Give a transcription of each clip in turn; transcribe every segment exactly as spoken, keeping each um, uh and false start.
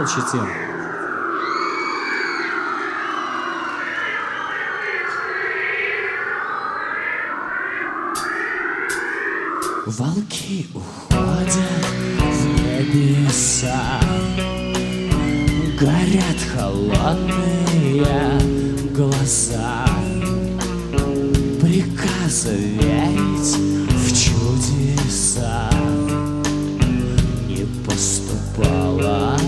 получите. Волки уходят в небеса, горят холодные глаза. Приказа верить в чудеса не поступало,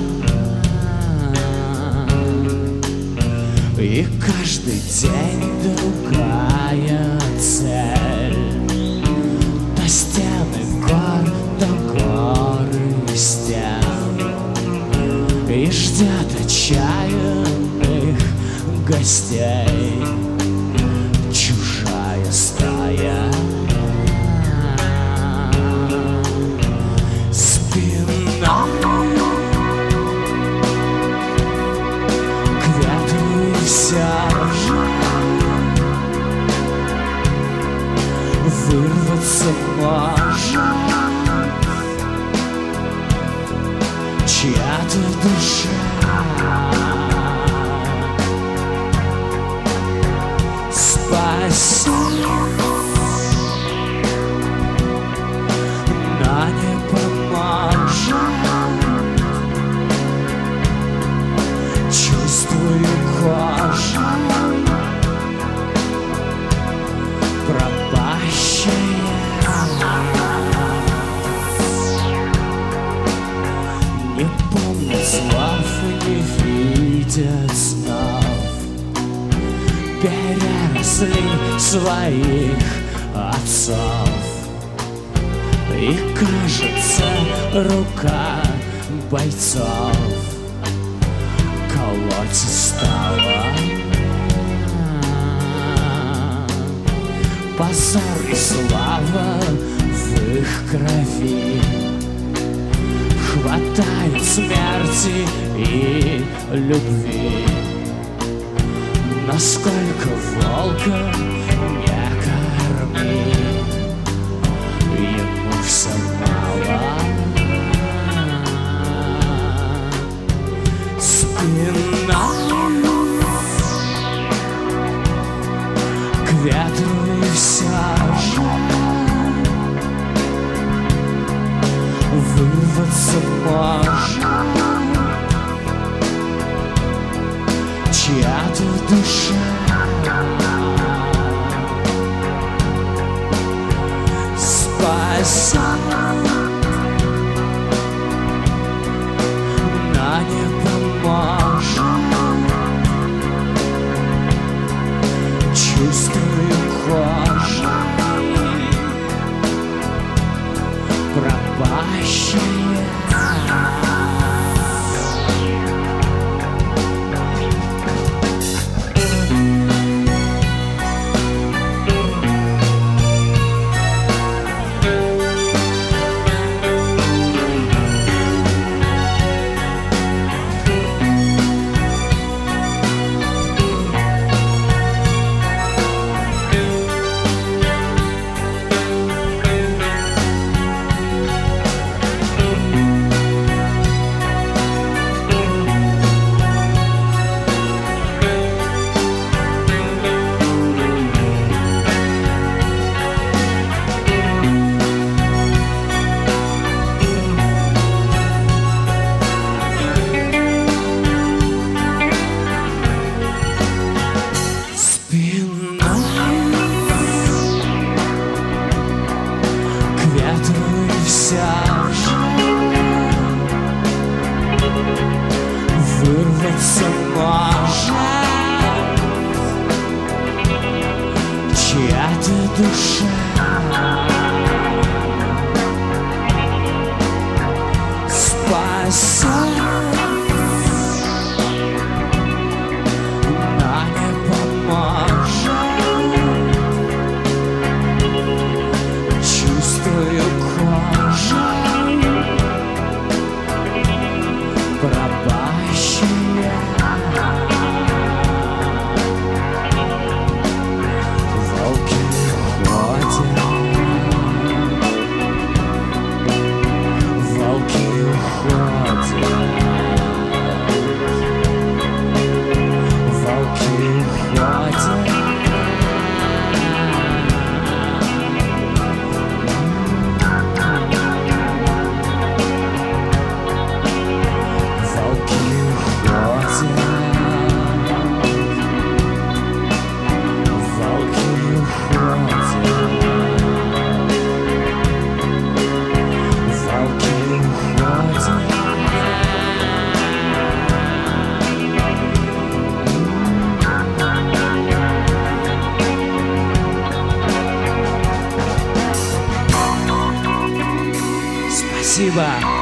и каждый день другая цель. То стены гор, то горы стен, и ждет отчаянных гостей чужая стая. Спиной к ветру и все же вырваться может чья-то душа. Спаси, но не поможет. Чувствую кожу пропащая. Не помнят слов и не видят снов, переросли своих отцов. И кажется, рука бойцов колоться стала. Позор и слава в их крови, хватает смерти и любви. Насколько волка не корми, ему все мало. Спина к ветру и все же вырваться может чья-то душа. Спасай, но не поможет. Чувствую кожей пропащая. спасибо.